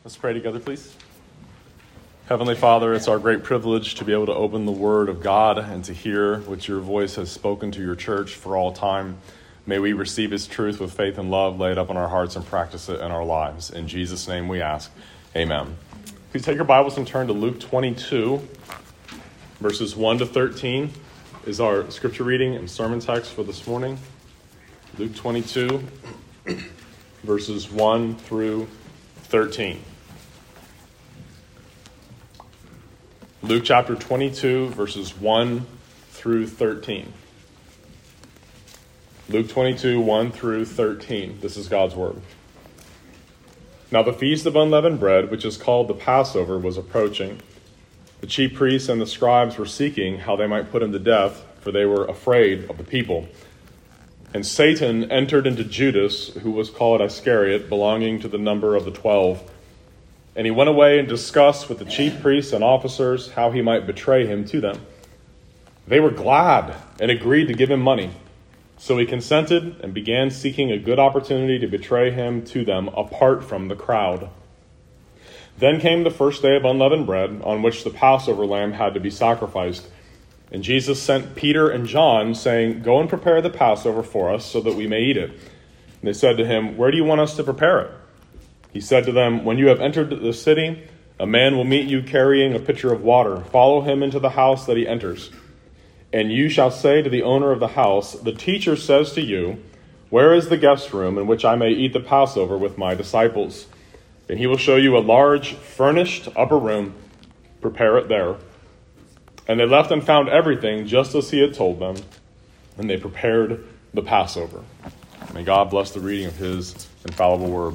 Let's pray together, please. Heavenly Father, it's our great privilege to be able to open the Word of God and to hear what your voice has spoken to your church for all time. May we receive its truth with faith and love, lay it up on our hearts, and practice it in our lives. In Jesus' name we ask. Amen. Please take your Bibles and turn to Luke 22, verses 1 to 13 is our scripture reading and sermon text for this morning. Luke 22, verses 1 through 13. Luke chapter 22, verses 1 through 13. Luke 22, 1 through 13. This is God's word. Now the feast of unleavened bread, which is called the Passover, was approaching. The chief priests and the scribes were seeking how they might put him to death, for they were afraid of the people. And Satan entered into Judas, who was called Iscariot, belonging to the number of the 12. And he went away and discussed with the chief priests and officers how he might betray him to them. They were glad and agreed to give him money. So he consented and began seeking a good opportunity to betray him to them apart from the crowd. Then came the first day of unleavened bread, on which the Passover lamb had to be sacrificed. And Jesus sent Peter and John, saying, "Go and prepare the Passover for us, so that we may eat it." And they said to him, "Where do you want us to prepare it?" He said to them, "When you have entered the city, a man will meet you carrying a pitcher of water. Follow him into the house that he enters. And you shall say to the owner of the house, 'The teacher says to you, where is the guest room in which I may eat the Passover with my disciples?' And he will show you a large, furnished upper room. Prepare it there." And they left and found everything just as he had told them, and they prepared the Passover. May God bless the reading of his infallible word.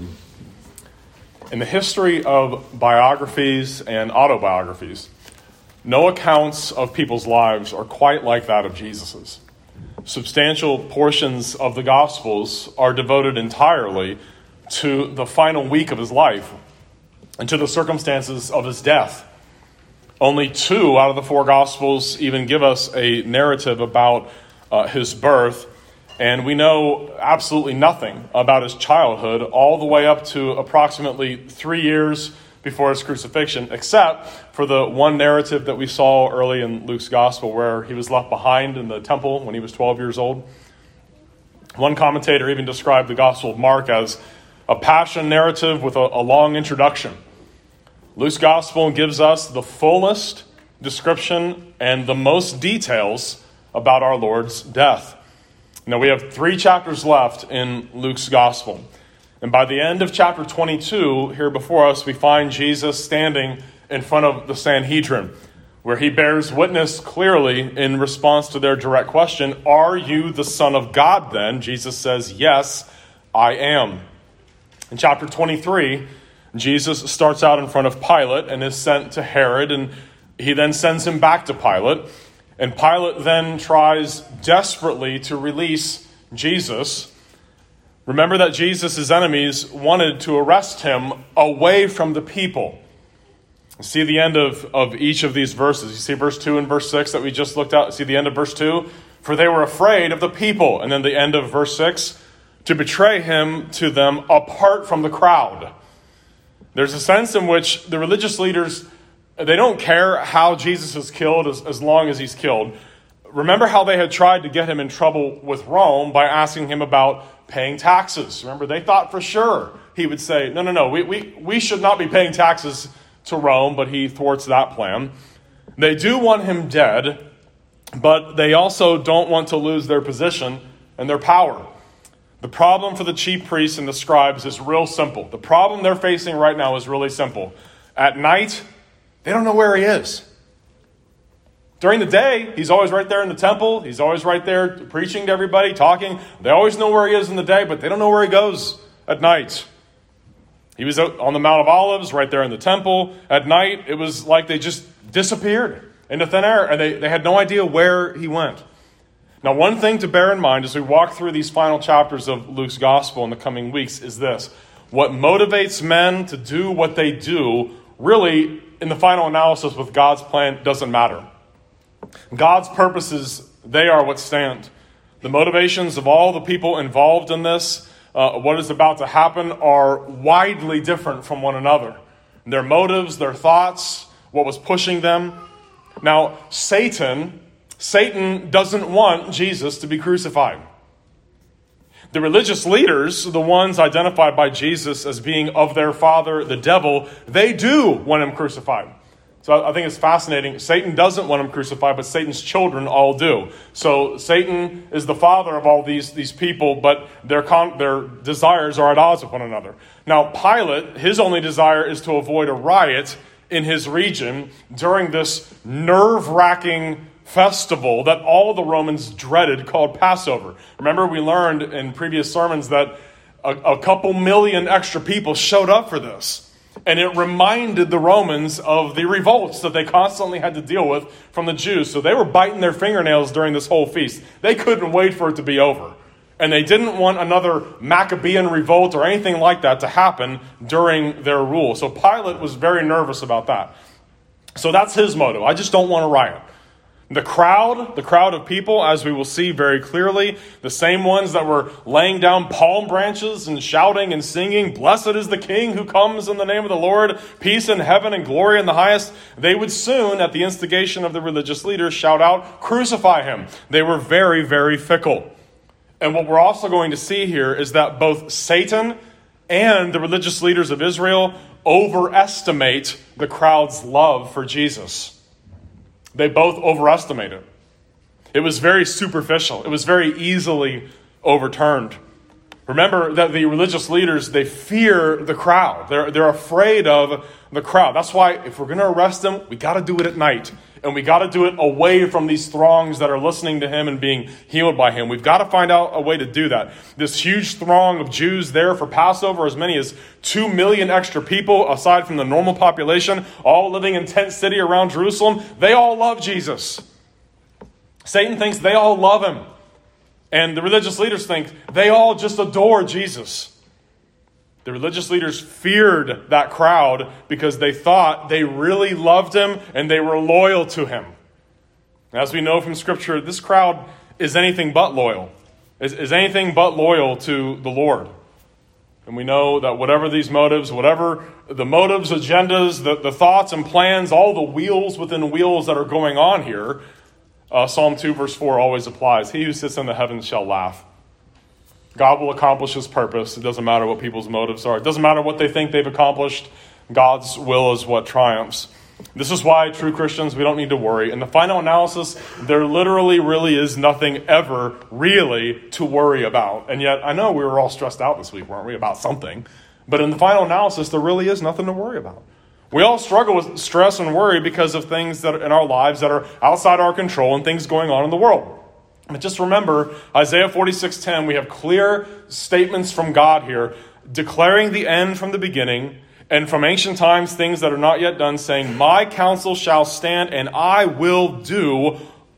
In the history of biographies and autobiographies, no accounts of people's lives are quite like that of Jesus's. Substantial portions of the Gospels are devoted entirely to the final week of his life and to the circumstances of his death. Only 2 out of the 4 Gospels even give us a narrative about his birth, and we know absolutely nothing about his childhood all the way up to approximately 3 years before his crucifixion, except for the one narrative that we saw early in Luke's Gospel where he was left behind in the temple when he was 12 years old. One commentator even described the Gospel of Mark as a passion narrative with a long introduction. Luke's Gospel gives us the fullest description and the most details about our Lord's death. Now, we have 3 chapters left in Luke's Gospel. And by the end of chapter 22, here before us, we find Jesus standing in front of the Sanhedrin, where he bears witness clearly in response to their direct question, "Are you the Son of God then?" Jesus says, "Yes, I am." In chapter 23, Jesus starts out in front of Pilate and is sent to Herod, and he then sends him back to Pilate. And Pilate then tries desperately to release Jesus. Remember that Jesus' enemies wanted to arrest him away from the people. See the end of each of these verses. You see verse 2 and verse 6 that we just looked at. See the end of verse 2? For they were afraid of the people. And then the end of verse 6, to betray him to them apart from the crowd. There's a sense in which the religious leaders, they don't care how Jesus is killed as long as he's killed. Remember how they had tried to get him in trouble with Rome by asking him about paying taxes. Remember, they thought for sure he would say, no, we should not be paying taxes to Rome, but he thwarts that plan. They do want him dead, but they also don't want to lose their position and their power. The problem for the chief priests and the scribes is real simple. The problem they're facing right now is really simple. At night, they don't know where he is. During the day, he's always right there in the temple. He's always right there preaching to everybody, talking. They always know where he is in the day, but they don't know where he goes at night. He was out on the Mount of Olives, right there in the temple. At night, it was like they just disappeared into thin air, and they had no idea where he went. Now, one thing to bear in mind as we walk through these final chapters of Luke's Gospel in the coming weeks is this. What motivates men to do what they do, really, in the final analysis with God's plan, doesn't matter. God's purposes, they are what stand. The motivations of all the people involved in this, what is about to happen, are widely different from one another. their motives, their thoughts, what was pushing them. Now, Satan doesn't want Jesus to be crucified. The religious leaders, the ones identified by Jesus as being of their father, the devil, they do want him crucified. So I think it's fascinating. Satan doesn't want him crucified, but Satan's children all do. So Satan is the father of all these people, but their desires are at odds with one another. Now, Pilate, his only desire is to avoid a riot in his region during this nerve-wracking festival that all the Romans dreaded called Passover. Remember, we learned in previous sermons that a couple million extra people showed up for this. And it reminded the Romans of the revolts that they constantly had to deal with from the Jews. So they were biting their fingernails during this whole feast. They couldn't wait for it to be over. And they didn't want another Maccabean revolt or anything like that to happen during their rule. So Pilate was very nervous about that. So that's his motive. I just don't want a riot. The crowd of people, as we will see very clearly, the same ones that were laying down palm branches and shouting and singing, "Blessed is the King who comes in the name of the Lord, peace in heaven and glory in the highest," they would soon, at the instigation of the religious leaders, shout out, "Crucify him." They were very, very fickle. And what we're also going to see here is that both Satan and the religious leaders of Israel overestimate the crowd's love for Jesus. They both overestimate it. It was very superficial. It was very easily overturned. Remember that the religious leaders, they fear the crowd. They're afraid of the crowd. That's why if we're going to arrest him, we got to do it at night. And we got to do it away from these throngs that are listening to him and being healed by him. We've got to find out a way to do that. This huge throng of Jews there for Passover, as many as 2 million extra people, aside from the normal population, all living in tent city around Jerusalem, they all love Jesus. Satan thinks they all love him. And the religious leaders think they all just adore Jesus. The religious leaders feared that crowd because they thought they really loved him and they were loyal to him. As we know from Scripture, this crowd is anything but loyal. Is anything but loyal to the Lord. And we know that whatever these motives, whatever the motives, agendas, the thoughts and plans, all the wheels within wheels that are going on here, Psalm 2 verse 4 always applies. He who sits in the heavens shall laugh. God will accomplish his purpose. It doesn't matter what people's motives are. It doesn't matter what they think they've accomplished. God's will is what triumphs. This is why, true Christians, we don't need to worry. In the final analysis, there literally really is nothing ever really to worry about. And yet, I know we were all stressed out this week, weren't we, about something. But in the final analysis, there really is nothing to worry about. We all struggle with stress and worry because of things that are in our lives that are outside our control and things going on in the world. But just remember, Isaiah 46:10, we have clear statements from God here, declaring the end from the beginning, and from ancient times things that are not yet done, saying, "My counsel shall stand, and I will do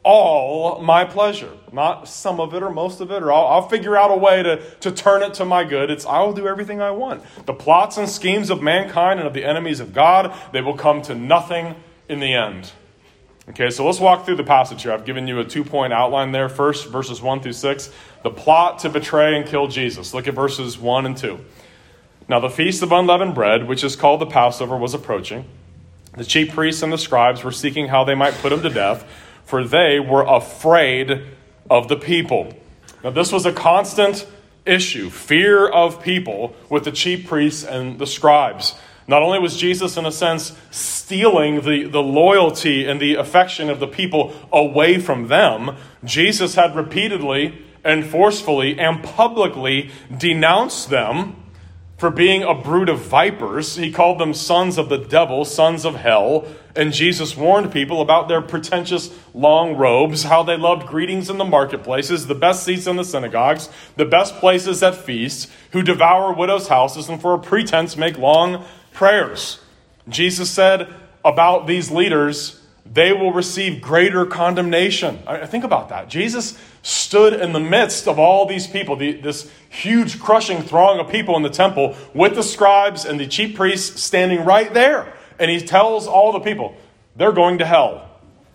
all my pleasure." Not some of it or most of it, or I'll figure out a way to turn it to my good. It's I will do everything I want. The plots and schemes of mankind and of the enemies of God, they will come to nothing in the end. Okay, so let's walk through the passage here. I've given you a 2-point outline there. First, verses 1 through 6, the plot to betray and kill Jesus. Look at verses 1 and 2. Now the feast of unleavened bread, which is called the Passover, was approaching. The chief priests and the scribes were seeking how they might put him to death, for they were afraid of the people. Now this was a constant issue, fear of people with the chief priests and the scribes. Not only was Jesus, in a sense, stealing the loyalty and the affection of the people away from them, Jesus had repeatedly and forcefully and publicly denounced them for being a brood of vipers. He called them sons of the devil, sons of hell. And Jesus warned people about their pretentious long robes, how they loved greetings in the marketplaces, the best seats in the synagogues, the best places at feasts, who devour widows' houses and for a pretense make long prayers. Jesus said about these leaders, they will receive greater condemnation. Think about that. Jesus stood in the midst of all these people, this huge crushing throng of people in the temple, with the scribes and the chief priests standing right there. And he tells all the people, they're going to hell.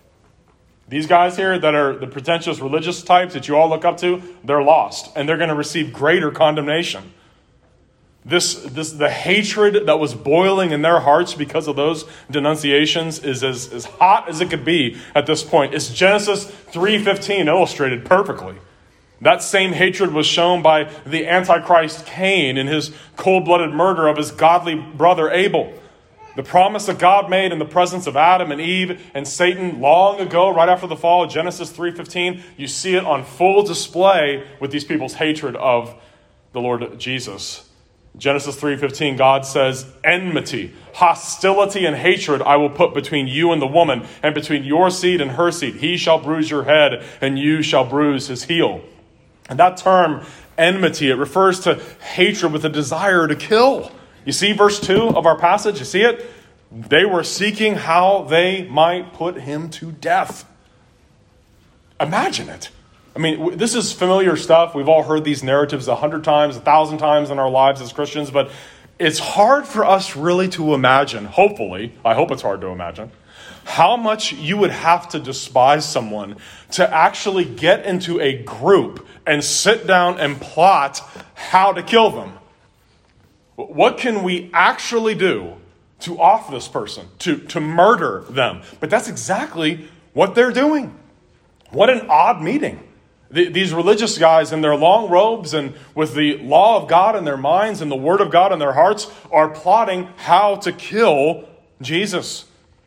These guys here that are the pretentious religious types that you all look up to, they're lost. And they're going to receive greater condemnation. The hatred that was boiling in their hearts because of those denunciations is as hot as it could be at this point. It's Genesis 3:15 illustrated perfectly. That same hatred was shown by the Antichrist Cain in his cold-blooded murder of his godly brother Abel. The promise that God made in the presence of Adam and Eve and Satan long ago, right after the fall, Genesis 3:15, you see it on full display with these people's hatred of the Lord Jesus. Genesis 3:15, God says, enmity, hostility, and hatred I will put between you and the woman, and between your seed and her seed. He shall bruise your head, and you shall bruise his heel. And that term, enmity, it refers to hatred with a desire to kill. You see verse 2 of our passage? You see it? They were seeking how they might put him to death. Imagine it. I mean, this is familiar stuff. We've all heard these narratives 100 times, 1,000 times in our lives as Christians, but it's hard for us really to imagine, hopefully, I hope it's hard to imagine, how much you would have to despise someone to actually get into a group and sit down and plot how to kill them. What can we actually do to off this person, to murder them? But that's exactly what they're doing. What an odd meeting. These religious guys in their long robes and with the law of God in their minds and the word of God in their hearts are plotting how to kill Jesus.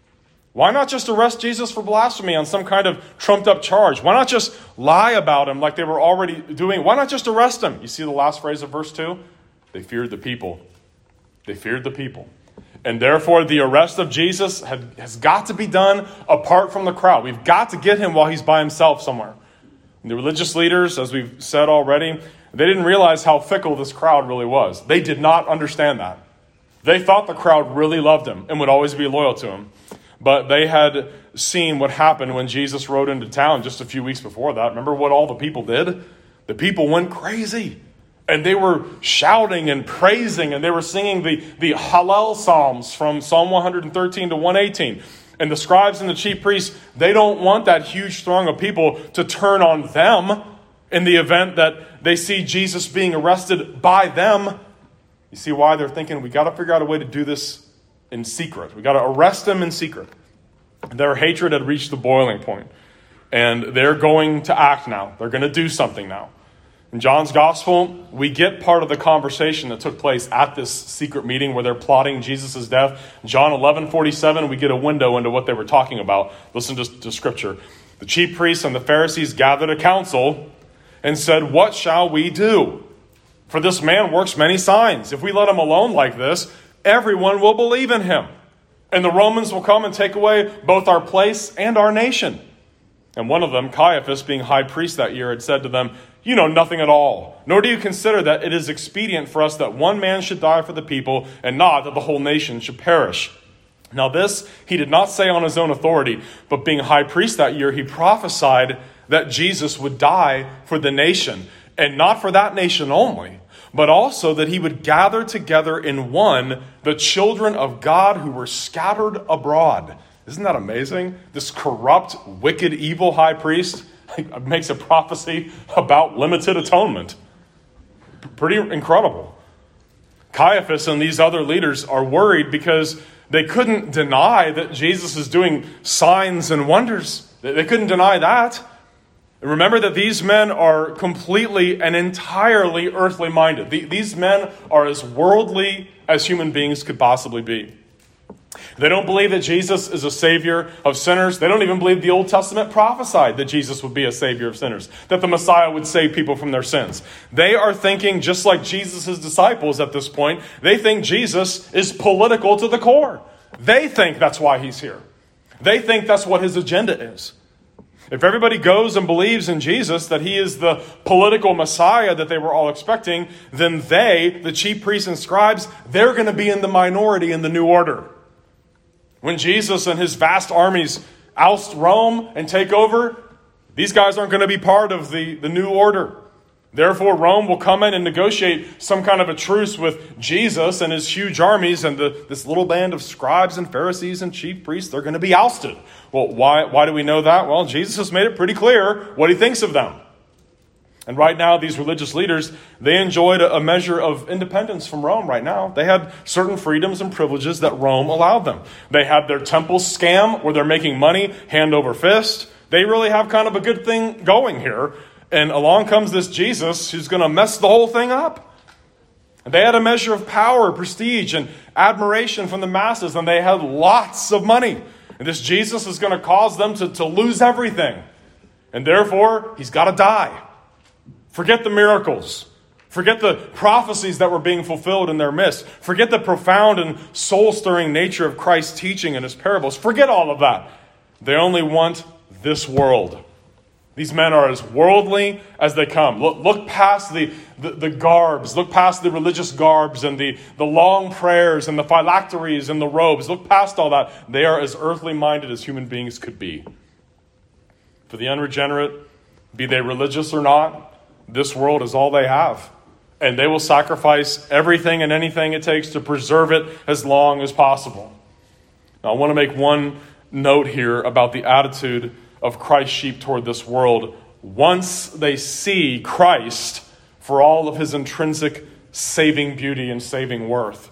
Why not just arrest Jesus for blasphemy on some kind of trumped up charge? Why not just lie about him like they were already doing? Why not just arrest him? You see the last phrase of verse 2? They feared the people. They feared the people. And therefore, the arrest of Jesus has got to be done apart from the crowd. We've got to get him while he's by himself somewhere. And the religious leaders, as we've said already, they didn't realize how fickle this crowd really was. They did not understand that. They thought the crowd really loved him and would always be loyal to him. But they had seen what happened when Jesus rode into town just a few weeks before that. Remember what all the people did? The people went crazy. And they were shouting and praising, and they were singing the Hallel Psalms from Psalm 113 to 118. And the scribes and the chief priests, they don't want that huge throng of people to turn on them in the event that they see Jesus being arrested by them. You see why they're thinking, we got to figure out a way to do this in secret. We got to arrest him in secret. Their hatred had reached the boiling point, and they're going to act now. They're going to do something now. In John's gospel, we get part of the conversation that took place at this secret meeting where they're plotting Jesus' death. John 11:47, we get a window into what they were talking about. Listen to scripture. The chief priests and the Pharisees gathered a council and said, "What shall we do? For this man works many signs. If we let him alone like this, everyone will believe in him. And the Romans will come and take away both our place and our nation." And one of them, Caiaphas, being high priest that year, had said to them, "You know nothing at all, nor do you consider that it is expedient for us that one man should die for the people, and not that the whole nation should perish." Now this he did not say on his own authority, but being high priest that year, he prophesied that Jesus would die for the nation, and not for that nation only, but also that he would gather together in one the children of God who were scattered abroad. Isn't that amazing? This corrupt, wicked, evil high priest makes a prophecy about limited atonement. Pretty incredible. Caiaphas and these other leaders are worried because they couldn't deny that Jesus is doing signs and wonders. They couldn't deny that. Remember that these men are completely and entirely earthly minded. These men are as worldly as human beings could possibly be. They don't believe that Jesus is a savior of sinners. They don't even believe the Old Testament prophesied that Jesus would be a savior of sinners, that the Messiah would save people from their sins. They are thinking, just like Jesus' disciples at this point, they think Jesus is political to the core. They think that's why he's here. They think that's what his agenda is. If everybody goes and believes in Jesus, that he is the political Messiah that they were all expecting, then they, the chief priests and scribes, they're going to be in the minority in the new order. When Jesus and his vast armies oust Rome and take over, these guys aren't going to be part of the new order. Therefore, Rome will come in and negotiate some kind of a truce with Jesus and his huge armies, and this little band of scribes and Pharisees and chief priests, they're going to be ousted. Well, why do we know that? Well, Jesus has made it pretty clear what he thinks of them. And right now, these religious leaders, they enjoyed a measure of independence from Rome right now. They had certain freedoms and privileges that Rome allowed them. They had their temple scam where they're making money hand over fist. They really have kind of a good thing going here. And along comes this Jesus who's going to mess the whole thing up. And they had a measure of power, prestige, and admiration from the masses, and they had lots of money. And this Jesus is going to cause them to lose everything. And therefore, he's got to die. Forget the miracles. Forget the prophecies that were being fulfilled in their midst. Forget the profound and soul-stirring nature of Christ's teaching and his parables. Forget all of that. They only want this world. These men are as worldly as they come. Look past the garbs. Look past the religious garbs and the long prayers and the phylacteries and the robes. Look past all that. They are as earthly minded as human beings could be. For the unregenerate, be they religious or not, this world is all they have. And they will sacrifice everything and anything it takes to preserve it as long as possible. Now, I want to make one note here about the attitude of Christ's sheep toward this world once they see Christ for all of his intrinsic saving beauty and saving worth.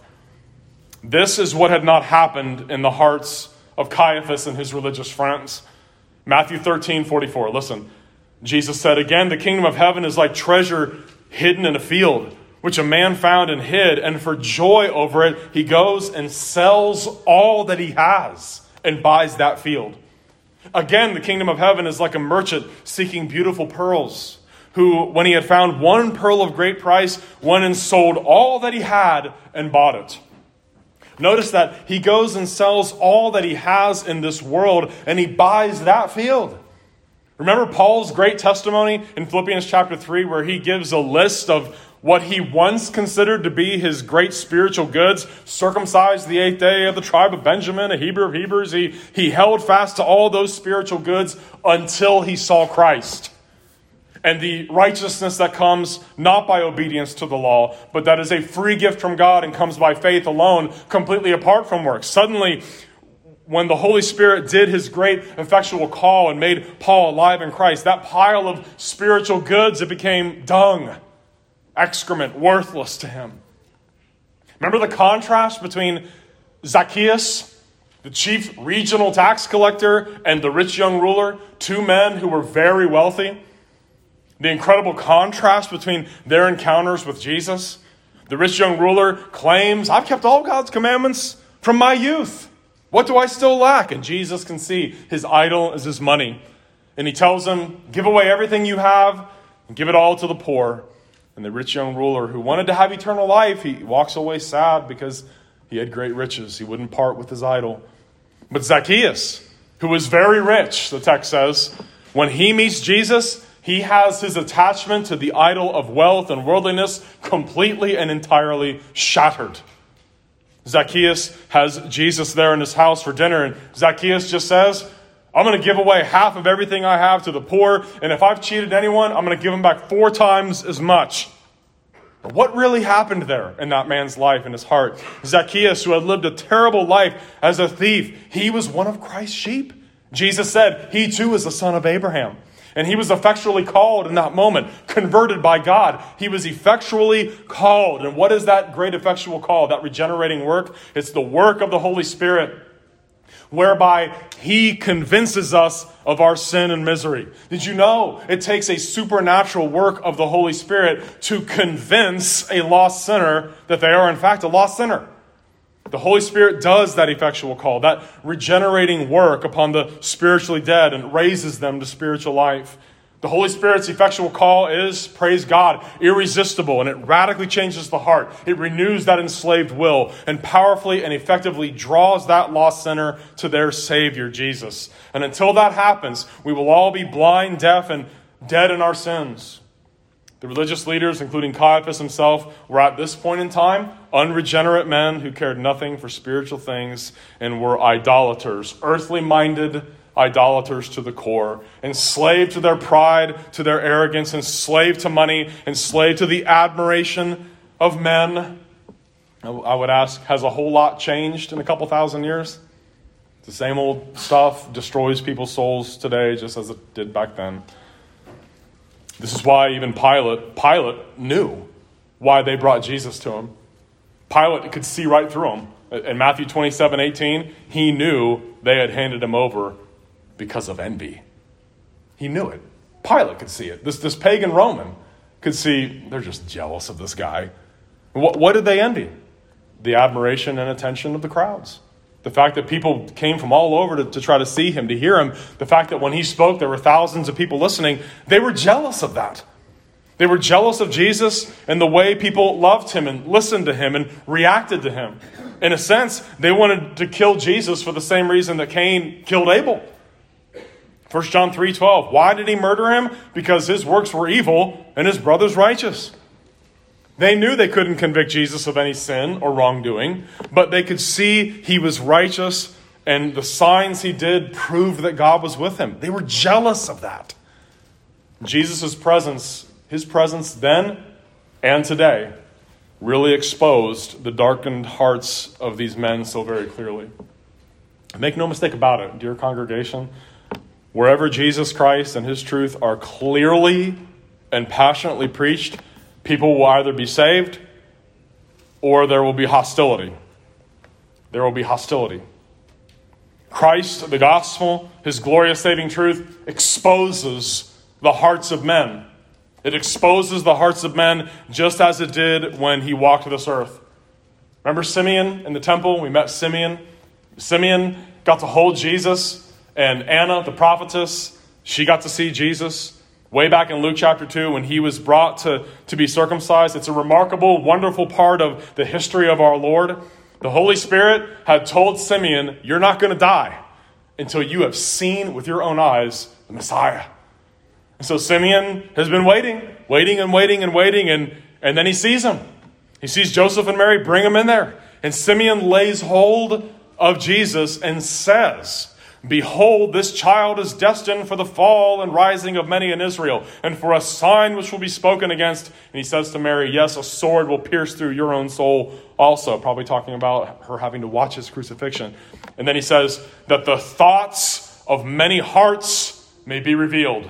This is what had not happened in the hearts of Caiaphas and his religious friends. Matthew 13:44. Listen. Jesus said, "Again, the kingdom of heaven is like treasure hidden in a field, which a man found and hid, and for joy over it, he goes and sells all that he has and buys that field. Again, the kingdom of heaven is like a merchant seeking beautiful pearls, who, when he had found one pearl of great price, went and sold all that he had and bought it." Notice that he goes and sells all that he has in this world, and he buys that field. Remember Paul's great testimony in Philippians chapter 3, where he gives a list of what he once considered to be his great spiritual goods: circumcised the 8th day, of the tribe of Benjamin, a Hebrew of Hebrews. He held fast to all those spiritual goods until he saw Christ. And the righteousness that comes not by obedience to the law, but that is a free gift from God and comes by faith alone, completely apart from works. Suddenly, when the Holy Spirit did his great effectual call and made Paul alive in Christ, that pile of spiritual goods, it became dung, excrement, worthless to him. Remember the contrast between Zacchaeus, the chief regional tax collector, and the rich young ruler, two men who were very wealthy? The incredible contrast between their encounters with Jesus. The rich young ruler claims, "I've kept all God's commandments from my youth. What do I still lack?" And Jesus can see his idol is his money. And he tells him, "Give away everything you have and give it all to the poor." And the rich young ruler, who wanted to have eternal life, he walks away sad because he had great riches. He wouldn't part with his idol. But Zacchaeus, who was very rich, the text says, when he meets Jesus, he has his attachment to the idol of wealth and worldliness completely and entirely shattered. Zacchaeus has Jesus there in his house for dinner, and Zacchaeus just says, "I'm going to give away half of everything I have to the poor, and if I've cheated anyone, I'm going to give them back 4 times as much." But what really happened there in that man's life, in his heart? Zacchaeus, who had lived a terrible life as a thief, he was one of Christ's sheep. Jesus said he too is the son of Abraham. And he was effectually called in that moment, converted by God. He was effectually called. And what is that great effectual call, that regenerating work? It's the work of the Holy Spirit, whereby he convinces us of our sin and misery. Did you know it takes a supernatural work of the Holy Spirit to convince a lost sinner that they are in fact a lost sinner? The Holy Spirit does that effectual call, that regenerating work upon the spiritually dead, and raises them to spiritual life. The Holy Spirit's effectual call is, praise God, irresistible, and it radically changes the heart. It renews that enslaved will and powerfully and effectively draws that lost sinner to their Savior, Jesus. And until that happens, we will all be blind, deaf, and dead in our sins. The religious leaders, including Caiaphas himself, were at this point in time unregenerate men who cared nothing for spiritual things and were idolaters, earthly-minded idolaters to the core, enslaved to their pride, to their arrogance, enslaved to money, enslaved to the admiration of men. I would ask, has a whole lot changed in a couple thousand years? The same old stuff destroys people's souls today just as it did back then. This is why even Pilate knew why they brought Jesus to him. Pilate could see right through him. In Matthew 27:18, he knew they had handed him over because of envy. He knew it. Pilate could see it. This pagan Roman could see they're just jealous of this guy. What did they envy? The admiration and attention of the crowds. The fact that people came from all over to try to see him, to hear him. The fact that when he spoke, there were thousands of people listening. They were jealous of that. They were jealous of Jesus and the way people loved him and listened to him and reacted to him. In a sense, they wanted to kill Jesus for the same reason that Cain killed Abel. 1 John 3:12. Why did he murder him? Because his works were evil and his brother's righteous. They knew they couldn't convict Jesus of any sin or wrongdoing, but they could see he was righteous, and the signs he did proved that God was with him. They were jealous of that. Jesus' presence, his presence then and today, really exposed the darkened hearts of these men so very clearly. Make no mistake about it, dear congregation. Wherever Jesus Christ and his truth are clearly and passionately preached, people will either be saved or there will be hostility. There will be hostility. Christ, the gospel, his glorious saving truth, exposes the hearts of men. It exposes the hearts of men just as it did when he walked this earth. Remember Simeon in the temple? We met Simeon. Simeon got to hold Jesus, and Anna, the prophetess, she got to see Jesus. Way back in Luke chapter 2, when he was brought to be circumcised. It's a remarkable, wonderful part of the history of our Lord. The Holy Spirit had told Simeon, you're not going to die until you have seen with your own eyes the Messiah. And so Simeon has been waiting, and then he sees him. He sees Joseph and Mary bring him in there. And Simeon lays hold of Jesus and says, behold, this child is destined for the fall and rising of many in Israel, and for a sign which will be spoken against. And he says to Mary, yes, a sword will pierce through your own soul also. Probably talking about her having to watch his crucifixion. And then he says that the thoughts of many hearts may be revealed.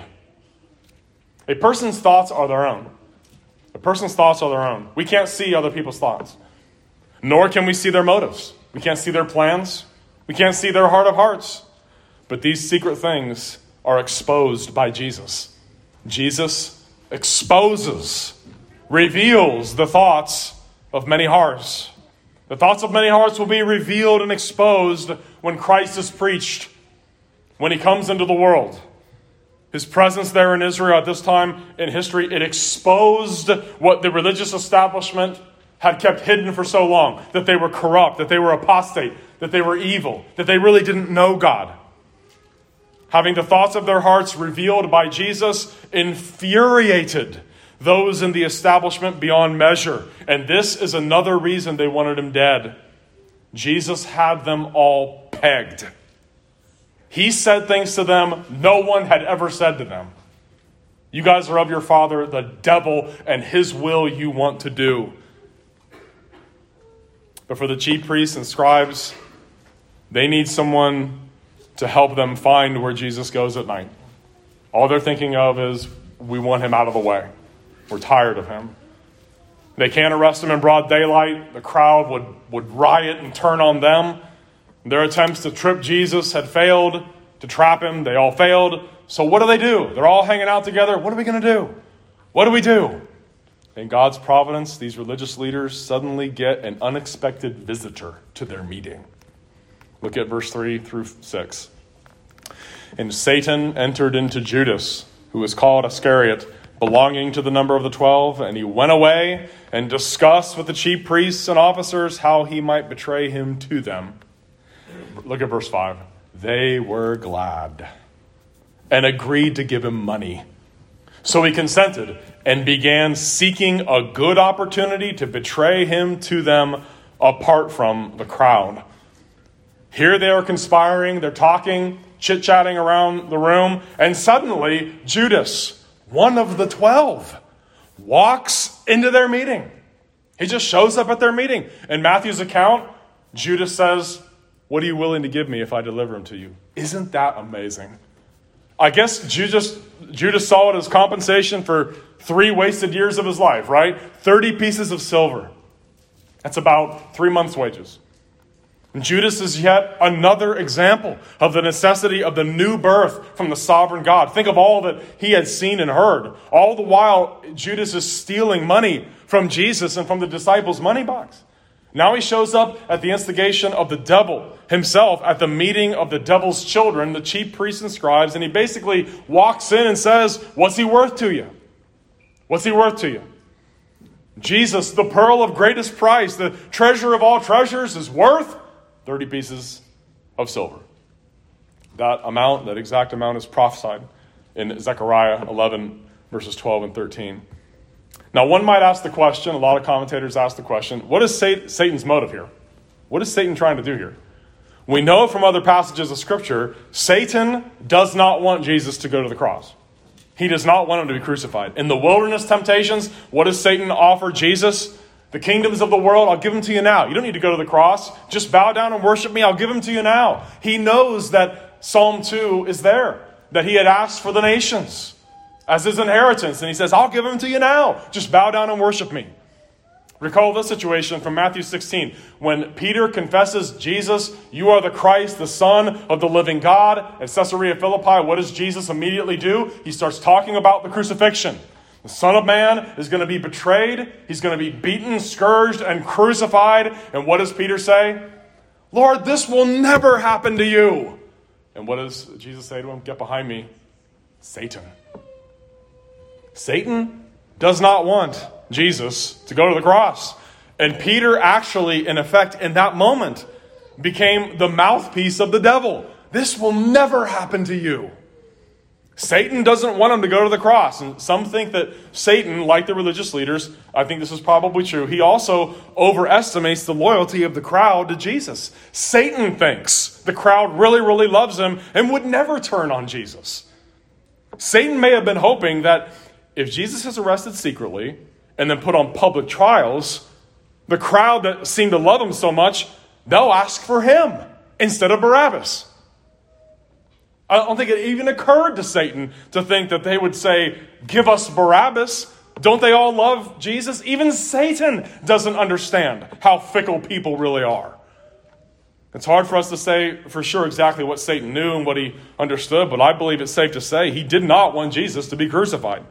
A person's thoughts are their own. A person's thoughts are their own. We can't see other people's thoughts. Nor can we see their motives. We can't see their plans. We can't see their heart of hearts. But these secret things are exposed by Jesus. Jesus exposes, reveals the thoughts of many hearts. The thoughts of many hearts will be revealed and exposed when Christ is preached, when he comes into the world. His presence there in Israel at this time in history, it exposed what the religious establishment had kept hidden for so long, that they were corrupt, that they were apostate, that they were evil, that they really didn't know God. Having the thoughts of their hearts revealed by Jesus infuriated those in the establishment beyond measure. And this is another reason they wanted him dead. Jesus had them all pegged. He said things to them no one had ever said to them. You guys are of your father, the devil, and his will you want to do. But for the chief priests and scribes, they need someone to help them find where Jesus goes at night. All they're thinking of is, we want him out of the way. We're tired of him. They can't arrest him in broad daylight. The crowd would riot and turn on them. Their attempts to trip Jesus had failed. To trap him, they all failed. So what do? They're all hanging out together. What are we going to do? What do we do? In God's providence, these religious leaders suddenly get an unexpected visitor to their meeting. Look at verse 3 through 6. And Satan entered into Judas, who was called Iscariot, belonging to the number of the 12, and he went away and discussed with the chief priests and officers how he might betray him to them. Look at verse 5. They were glad and agreed to give him money. So he consented and began seeking a good opportunity to betray him to them apart from the crowd. Here they are conspiring, they're talking, chit-chatting around the room, and suddenly Judas, one of the 12, walks into their meeting. He just shows up at their meeting. In Matthew's account, Judas says, what are you willing to give me if I deliver him to you? Isn't that amazing? I guess Judas saw it as compensation for 3 wasted years of his life, right? 30 pieces of silver. That's about 3 months' wages. And Judas is yet another example of the necessity of the new birth from the sovereign God. Think of all that he had seen and heard. All the while, Judas is stealing money from Jesus and from the disciples' money box. Now he shows up at the instigation of the devil himself at the meeting of the devil's children, the chief priests and scribes, and he basically walks in and says, "What's he worth to you? What's he worth to you?" Jesus, the pearl of greatest price, the treasure of all treasures, is worth 30 pieces of silver. That exact amount is prophesied in Zechariah 11, verses 12 and 13. Now, one might ask the question, a lot of commentators ask the question, what is Satan's motive here? What is Satan trying to do here? We know from other passages of Scripture, Satan does not want Jesus to go to the cross. He does not want him to be crucified. In the wilderness temptations, what does Satan offer Jesus? The kingdoms of the world, I'll give them to you now. You don't need to go to the cross. Just bow down and worship me. I'll give them to you now. He knows that Psalm 2 is there, that he had asked for the nations as his inheritance. And he says, I'll give them to you now. Just bow down and worship me. Recall this situation from Matthew 16. When Peter confesses, Jesus, you are the Christ, the Son of the living God. At Caesarea Philippi, what does Jesus immediately do? He starts talking about the crucifixion. The Son of Man is going to be betrayed. He's going to be beaten, scourged, and crucified. And what does Peter say? Lord, this will never happen to you. And what does Jesus say to him? Get behind me, Satan. Satan does not want Jesus to go to the cross. And Peter actually, in effect, in that moment, became the mouthpiece of the devil. This will never happen to you. Satan doesn't want him to go to the cross. And some think that Satan, like the religious leaders, I think this is probably true, he also overestimates the loyalty of the crowd to Jesus. Satan thinks the crowd really, really loves him and would never turn on Jesus. Satan may have been hoping that if Jesus is arrested secretly and then put on public trials, the crowd that seemed to love him so much, they'll ask for him instead of Barabbas. I don't think it even occurred to Satan to think that they would say, give us Barabbas. Don't they all love Jesus? Even Satan doesn't understand how fickle people really are. It's hard for us to say for sure exactly what Satan knew and what he understood, but I believe it's safe to say he did not want Jesus to be crucified.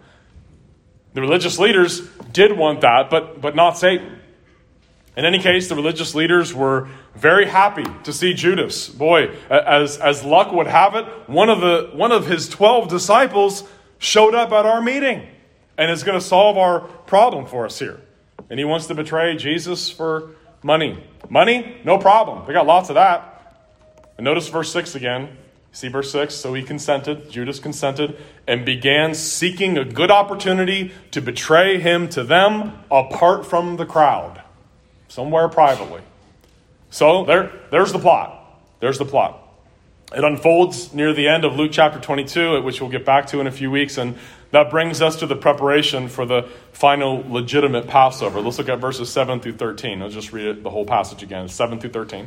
The religious leaders did want that, but not Satan. In any case, the religious leaders were very happy to see Judas. Boy, as luck would have it, one of his 12 disciples showed up at our meeting and is going to solve our problem for us here. And he wants to betray Jesus for money. Money? No problem. They got lots of that. And notice verse 6 again. See verse 6? So he consented, Judas consented, and began seeking a good opportunity to betray him to them apart from the crowd. Somewhere privately. So there's the plot. There's the plot. It unfolds near the end of Luke chapter 22, which we'll get back to in a few weeks, and that brings us to the preparation for the final legitimate Passover. Let's look at verses 7 through 13. I'll just read it, the whole passage again, 7 through 13.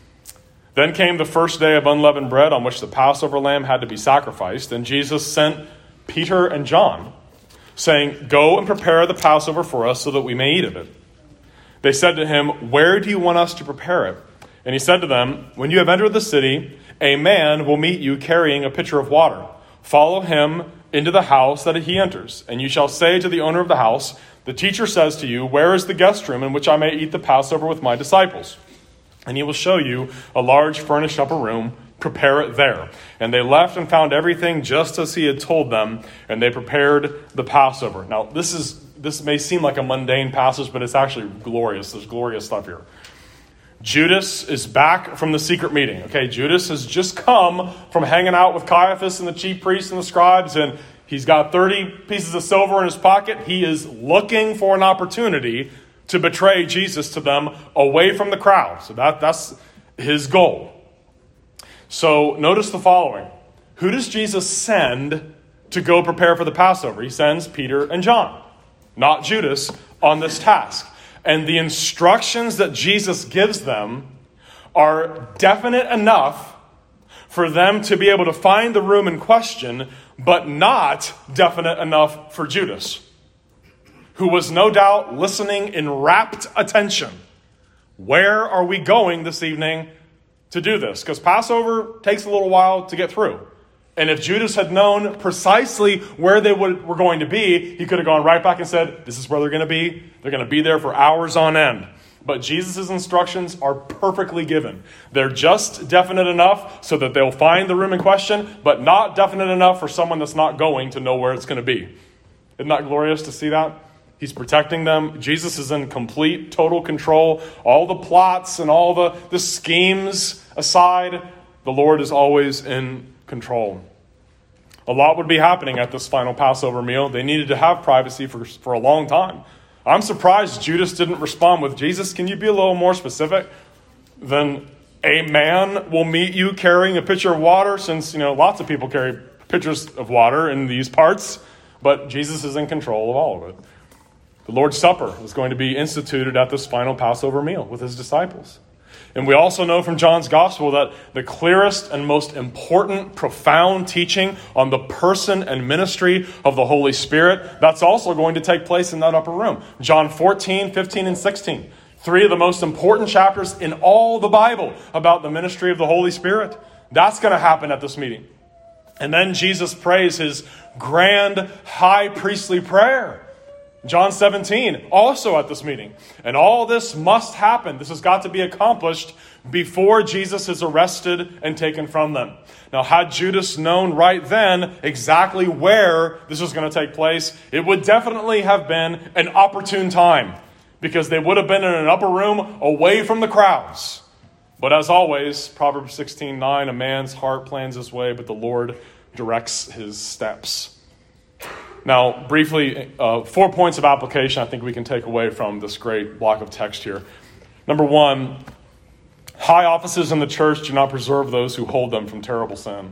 Then came the first day of unleavened bread on which the Passover lamb had to be sacrificed, and Jesus sent Peter and John, saying, Go and prepare the Passover for us so that we may eat of it. They said to him, Where do you want us to prepare it? And he said to them, When you have entered the city, a man will meet you carrying a pitcher of water. Follow him into the house that he enters. And you shall say to the owner of the house, The teacher says to you, Where is the guest room in which I may eat the Passover with my disciples? And he will show you a large furnished upper room. Prepare it there. And they left and found everything just as he had told them, and they prepared the Passover. Now, this may seem like a mundane passage, but it's actually glorious. There's glorious stuff here. Judas is back from the secret meeting. Okay, Judas has just come from hanging out with Caiaphas and the chief priests and the scribes, and he's got 30 pieces of silver in his pocket. He is looking for an opportunity to betray Jesus to them away from the crowd. So that's his goal. So notice the following. Who does Jesus send to go prepare for the Passover? He sends Peter and John, not Judas, on this task. And the instructions that Jesus gives them are definite enough for them to be able to find the room in question, but not definite enough for Judas, who was no doubt listening in rapt attention. Where are we going this evening to do this? Because Passover takes a little while to get through. And if Judas had known precisely where they were going to be, he could have gone right back and said, this is where they're going to be. They're going to be there for hours on end. But Jesus' instructions are perfectly given. They're just definite enough so that they'll find the room in question, but not definite enough for someone that's not going to know where it's going to be. Isn't that glorious to see that? He's protecting them. Jesus is in complete, total control. All the plots and all the schemes aside, the Lord is always in control. A lot would be happening at this final Passover meal. They needed to have privacy for a long time. I'm surprised Judas didn't respond with, Jesus, can you be a little more specific than a man will meet you carrying a pitcher of water, since, lots of people carry pitchers of water in these parts, but Jesus is in control of all of it. The Lord's Supper is going to be instituted at this final Passover meal with his disciples. And we also know from John's gospel that the clearest and most important, profound teaching on the person and ministry of the Holy Spirit, that's also going to take place in that upper room. John 14, 15, and 16. 3 of the most important chapters in all the Bible about the ministry of the Holy Spirit. That's going to happen at this meeting. And then Jesus prays his grand high priestly prayer. John 17, also at this meeting. And all this must happen. This has got to be accomplished before Jesus is arrested and taken from them. Now, had Judas known right then exactly where this was going to take place, it would definitely have been an opportune time, because they would have been in an upper room away from the crowds. But as always, Proverbs 16:9, a man's heart plans his way, but the Lord directs his steps. Now, briefly, 4 points of application I think we can take away from this great block of text here. Number 1, high offices in the church do not preserve those who hold them from terrible sin.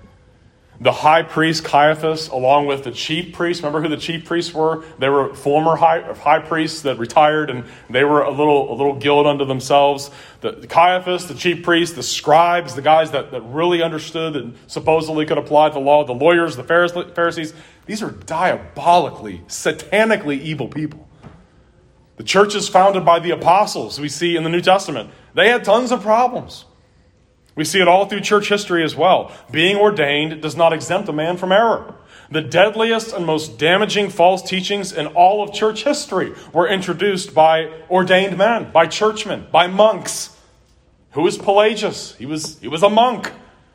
The high priest Caiaphas, along with the chief priests, remember who the chief priests were? They were former high priests that retired, and they were a little guild unto themselves. The Caiaphas, the chief priests, the scribes, the guys that really understood and supposedly could apply the law, the lawyers, the Pharisees, these are diabolically, satanically evil people. The churches founded by the apostles we see in the New Testament, they had tons of problems. We see it all through church history as well. Being ordained does not exempt a man from error. The deadliest and most damaging false teachings in all of church history were introduced by ordained men, by churchmen, by monks. Who was Pelagius? He was a monk.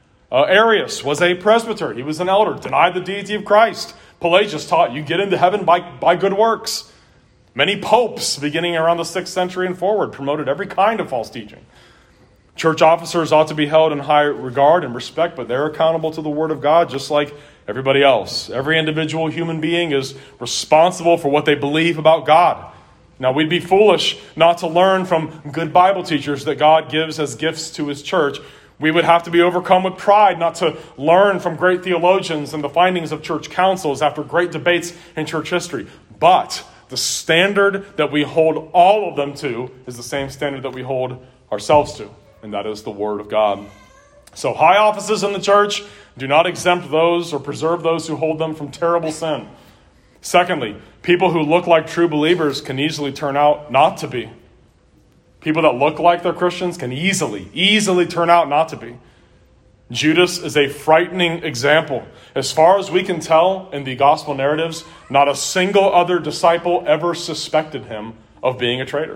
Arius was a presbyter. He was an elder, denied the deity of Christ. Pelagius taught you get into heaven by good works. Many popes, beginning around the 6th century and forward, promoted every kind of false teaching. Church officers ought to be held in high regard and respect, but they're accountable to the Word of God just like everybody else. Every individual human being is responsible for what they believe about God. Now, we'd be foolish not to learn from good Bible teachers that God gives as gifts to his church. We would have to be overcome with pride not to learn from great theologians and the findings of church councils after great debates in church history. But the standard that we hold all of them to is the same standard that we hold ourselves to, and that is the Word of God. So high offices in the church do not exempt those or preserve those who hold them from terrible sin. Secondly, people who look like true believers can easily turn out not to be. People that look like they're Christians can easily turn out not to be. Judas is a frightening example. As far as we can tell in the gospel narratives, not a single other disciple ever suspected him of being a traitor.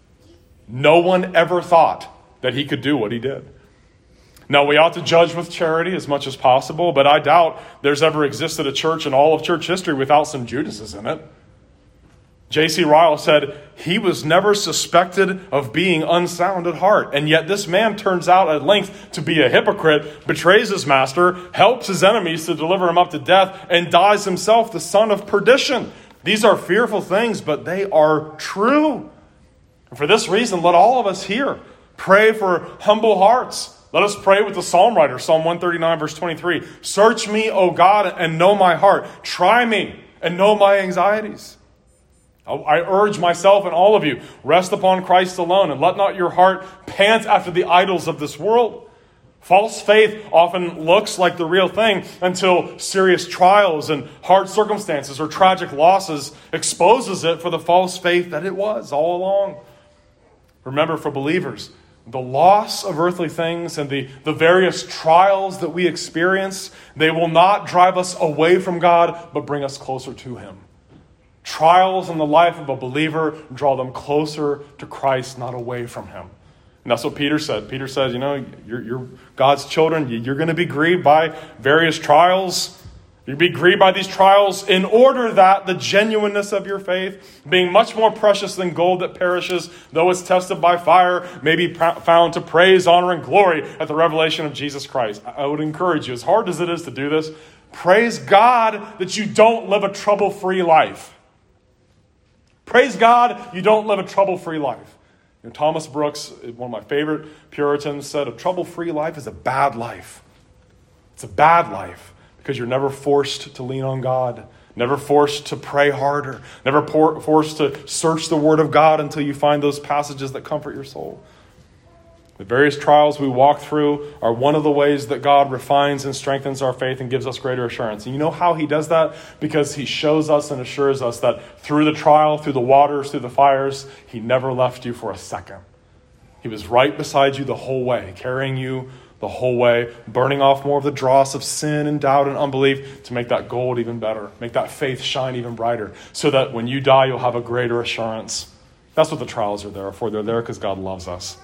No one ever thought that he could do what he did. Now, we ought to judge with charity as much as possible, but I doubt there's ever existed a church in all of church history without some Judases in it. J.C. Ryle said, he was never suspected of being unsound at heart, and yet this man turns out at length to be a hypocrite, betrays his master, helps his enemies to deliver him up to death, and dies himself the son of perdition. These are fearful things, but they are true. And for this reason, let all of us here pray for humble hearts. Let us pray with the psalm writer, Psalm 139, verse 23. Search me, O God, and know my heart. Try me and know my anxieties. I urge myself and all of you, rest upon Christ alone, and let not your heart pant after the idols of this world. False faith often looks like the real thing until serious trials and hard circumstances or tragic losses exposes it for the false faith that it was all along. Remember, for believers, the loss of earthly things and the various trials that we experience, they will not drive us away from God, but bring us closer to Him. Trials in the life of a believer draw them closer to Christ, not away from Him. And that's what Peter said. Peter says, you're God's children. You're going to be grieved by various trials. You'll be grieved by these trials in order that the genuineness of your faith, being much more precious than gold that perishes, though it's tested by fire, may be found to praise, honor, and glory at the revelation of Jesus Christ. I would encourage you, as hard as it is to do this, praise God that you don't live a trouble-free life. Praise God you don't live a trouble-free life. Thomas Brooks, one of my favorite Puritans, said a trouble-free life is a bad life. It's a bad life because you're never forced to lean on God, never forced to pray harder, never forced to search the Word of God until you find those passages that comfort your soul. The various trials we walk through are one of the ways that God refines and strengthens our faith and gives us greater assurance. And you know how He does that? Because He shows us and assures us that through the trial, through the waters, through the fires, He never left you for a second. He was right beside you the whole way, carrying you the whole way, burning off more of the dross of sin and doubt and unbelief to make that gold even better, make that faith shine even brighter, so that when you die, you'll have a greater assurance. That's what the trials are there for. They're there because God loves us.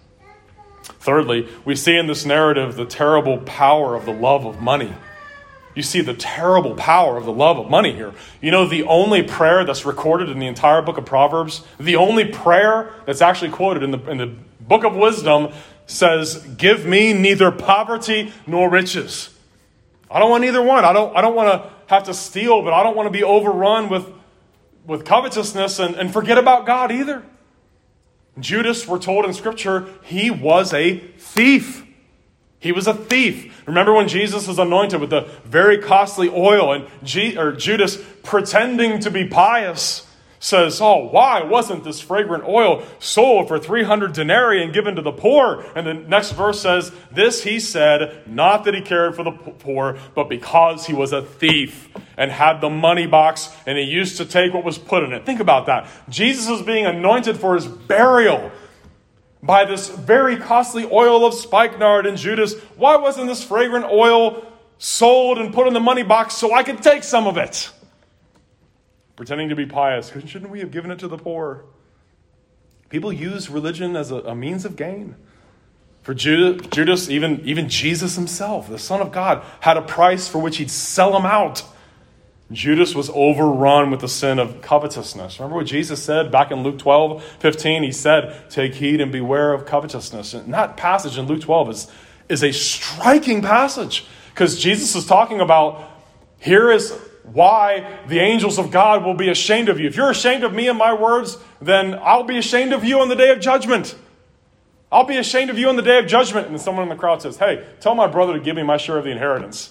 Thirdly, we see in this narrative the terrible power of the love of money. You see the terrible power of the love of money here. The only prayer that's recorded in the entire book of Proverbs, the only prayer that's actually quoted in the book of wisdom says, "Give me neither poverty nor riches." I don't want either one. I don't want to have to steal, but I don't want to be overrun with covetousness and forget about God either. Judas, we're told in Scripture, he was a thief. He was a thief. Remember when Jesus was anointed with the very costly oil and Judas, pretending to be pious, says, why wasn't this fragrant oil sold for 300 denarii and given to the poor? And the next verse says, this he said, not that he cared for the poor, but because he was a thief and had the money box and he used to take what was put in it. Think about that. Jesus is being anointed for his burial by this very costly oil of spikenard. And Judas, why wasn't this fragrant oil sold and put in the money box so I could take some of it? Pretending to be pious. Shouldn't we have given it to the poor? People use religion as a means of gain. For Judas, even Jesus himself, the Son of God, had a price for which he'd sell him out. Judas was overrun with the sin of covetousness. Remember what Jesus said back in Luke 12:15? He said, take heed and beware of covetousness. And that passage in Luke 12 is a striking passage, because Jesus is talking about, here is why the angels of God will be ashamed of you. If you're ashamed of me and my words, then I'll be ashamed of you on the day of judgment. I'll be ashamed of you on the day of judgment. And someone in the crowd says, hey, tell my brother to give me my share of the inheritance.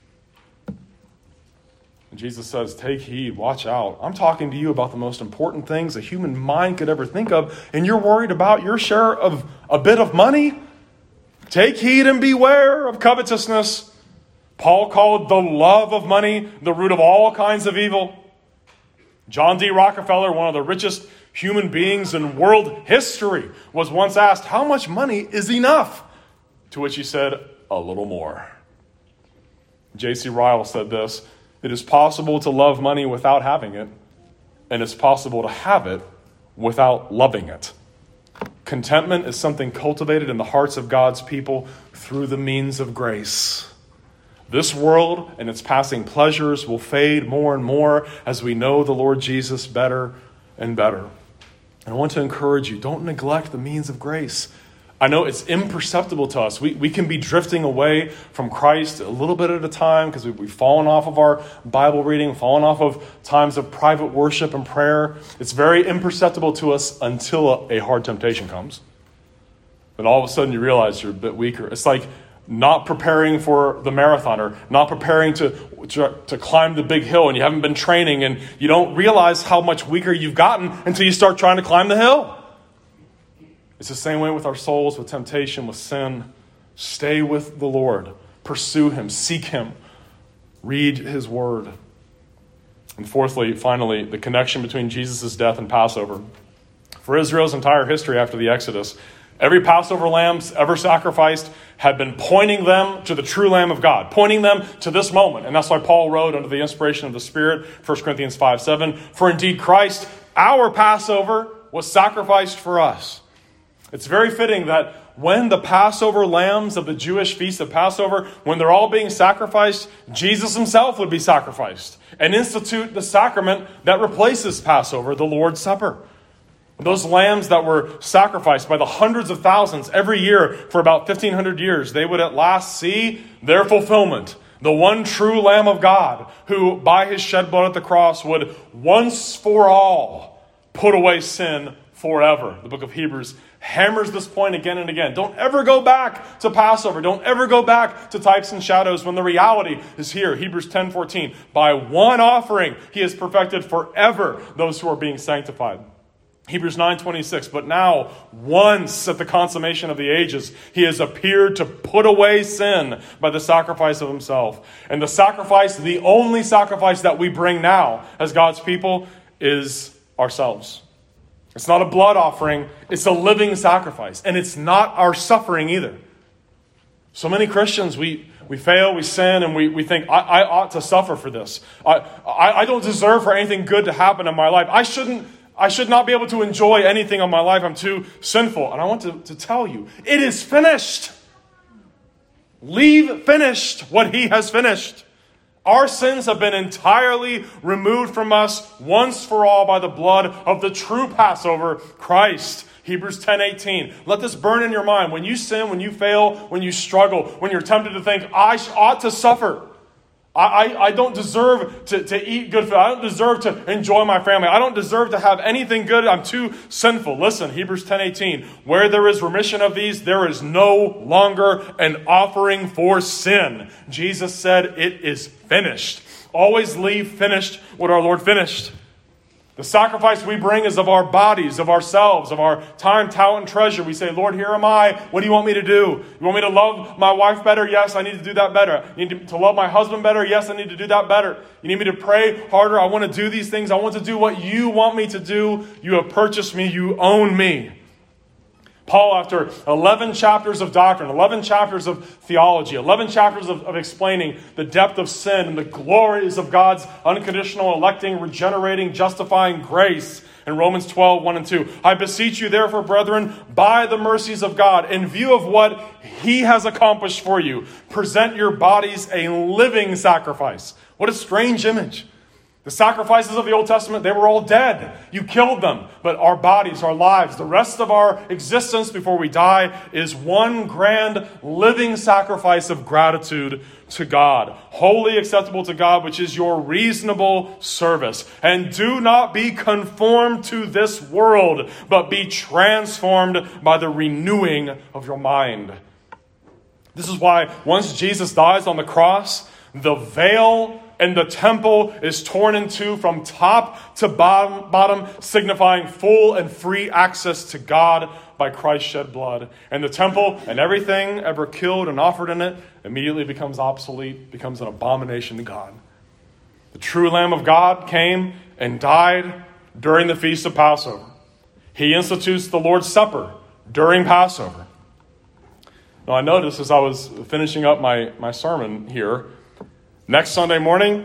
And Jesus says, take heed, watch out. I'm talking to you about the most important things a human mind could ever think of, and you're worried about your share of a bit of money? Take heed and beware of covetousness. Paul called the love of money the root of all kinds of evil. John D. Rockefeller, one of the richest human beings in world history, was once asked, how much money is enough? To which he said, a little more. J.C. Ryle said this, it is possible to love money without having it, and it's possible to have it without loving it. Contentment is something cultivated in the hearts of God's people through the means of grace. This world and its passing pleasures will fade more and more as we know the Lord Jesus better and better. And I want to encourage you, don't neglect the means of grace. I know it's imperceptible to us. We can be drifting away from Christ a little bit at a time because we've fallen off of our Bible reading, fallen off of times of private worship and prayer. It's very imperceptible to us until a hard temptation comes. Then all of a sudden you realize you're a bit weaker. It's like not preparing for the marathon or not preparing to climb the big hill, and you haven't been training, and you don't realize how much weaker you've gotten until you start trying to climb the hill. It's the same way with our souls, with temptation, with sin. Stay with the Lord. Pursue him. Seek him. Read his word. And fourthly, finally, the connection between Jesus' death and Passover. For Israel's entire history after the Exodus, every Passover lamb ever sacrificed had been pointing them to the true Lamb of God, pointing them to this moment. And that's why Paul wrote under the inspiration of the Spirit, 1 Corinthians 5:7, for indeed Christ, our Passover, was sacrificed for us. It's very fitting that when the Passover lambs of the Jewish feast of Passover, when they're all being sacrificed, Jesus himself would be sacrificed and institute the sacrament that replaces Passover, the Lord's Supper. Those lambs that were sacrificed by the hundreds of thousands every year for about 1,500 years, they would at last see their fulfillment. The one true Lamb of God, who by his shed blood at the cross would once for all put away sin forever. The book of Hebrews hammers this point again and again. Don't ever go back to Passover. Don't ever go back to types and shadows when the reality is here. Hebrews 10:14. By one offering, he has perfected forever those who are being sanctified. Hebrews 9:26, but now, once at the consummation of the ages, he has appeared to put away sin by the sacrifice of himself. And the sacrifice, the only sacrifice that we bring now as God's people, is ourselves. It's not a blood offering, it's a living sacrifice. And it's not our suffering either. So many Christians, we fail, we sin, and we think, I ought to suffer for this. I don't deserve for anything good to happen in my life. I should not be able to enjoy anything in my life. I'm too sinful. And I want to tell you, it is finished. Leave finished what he has finished. Our sins have been entirely removed from us once for all by the blood of the true Passover, Christ. Hebrews 10:18. Let this burn in your mind. When you sin, when you fail, when you struggle, when you're tempted to think, I ought to suffer. I don't deserve to eat good food. I don't deserve to enjoy my family. I don't deserve to have anything good. I'm too sinful. Listen, Hebrews 10:18. Where there is remission of these, there is no longer an offering for sin. Jesus said it is finished. Always leave finished what our Lord finished. The sacrifice we bring is of our bodies, of ourselves, of our time, talent, and treasure. We say, Lord, here am I. What do you want me to do? You want me to love my wife better? Yes, I need to do that better. You need to love my husband better? Yes, I need to do that better. You need me to pray harder? I want to do these things. I want to do what you want me to do. You have purchased me. You own me. Paul, after 11 chapters of doctrine, 11 chapters of theology, 11 chapters of explaining the depth of sin and the glories of God's unconditional electing, regenerating, justifying grace, in Romans 12:1 and 2, I beseech you therefore, brethren, by the mercies of God, in view of what he has accomplished for you, present your bodies a living sacrifice. What a strange image. The sacrifices of the Old Testament, they were all dead. You killed them. But our bodies, our lives, the rest of our existence before we die is one grand living sacrifice of gratitude to God. Wholly acceptable to God, which is your reasonable service. And do not be conformed to this world, but be transformed by the renewing of your mind. This is why once Jesus dies on the cross, the veil and the temple is torn in two from top to bottom, signifying full and free access to God by Christ's shed blood. And the temple and everything ever killed and offered in it immediately becomes obsolete, becomes an abomination to God. The true Lamb of God came and died during the Feast of Passover. He institutes the Lord's Supper during Passover. Now I noticed as I was finishing up my sermon here, next Sunday morning,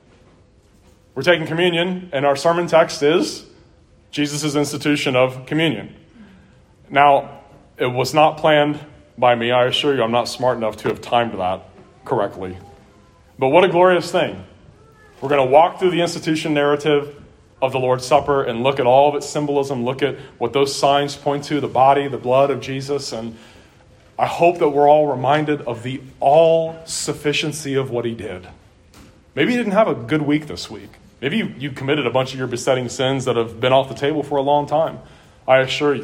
we're taking communion, and our sermon text is Jesus' institution of communion. Now, it was not planned by me. I assure you, I'm not smart enough to have timed that correctly. But what a glorious thing. We're going to walk through the institution narrative of the Lord's Supper and look at all of its symbolism, look at what those signs point to, the body, the blood of Jesus, and I hope that we're all reminded of the all-sufficiency of what he did. Maybe you didn't have a good week this week. Maybe you committed a bunch of your besetting sins that have been off the table for a long time. I assure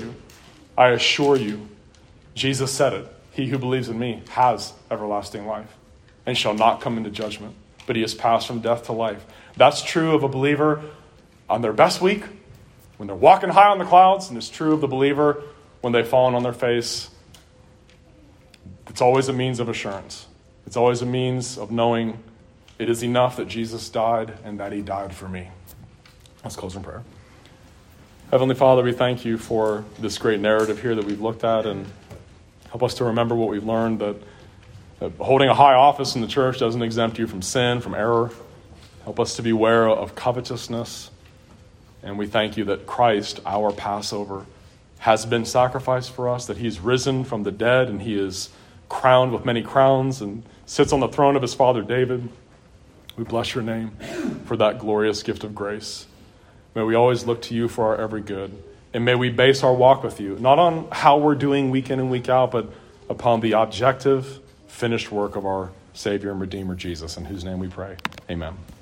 you, Jesus said it. He who believes in me has everlasting life and shall not come into judgment, but he has passed from death to life. That's true of a believer on their best week, when they're walking high on the clouds, and it's true of the believer when they've fallen on their face It's always a means of assurance. It's always a means of knowing it is enough that Jesus died and that he died for me. Let's close in prayer. Heavenly Father, we thank you for this great narrative here that we've looked at, and help us to remember what we've learned, that holding a high office in the church doesn't exempt you from sin, from error. Help us to beware of covetousness. And we thank you that Christ, our Passover, has been sacrificed for us, that he's risen from the dead and he is crowned with many crowns and sits on the throne of his father David. We bless your name for that glorious gift of grace. May we always look to you for our every good. And may we base our walk with you, not on how we're doing week in and week out, but upon the objective, finished work of our Savior and Redeemer, Jesus, in whose name we pray. Amen.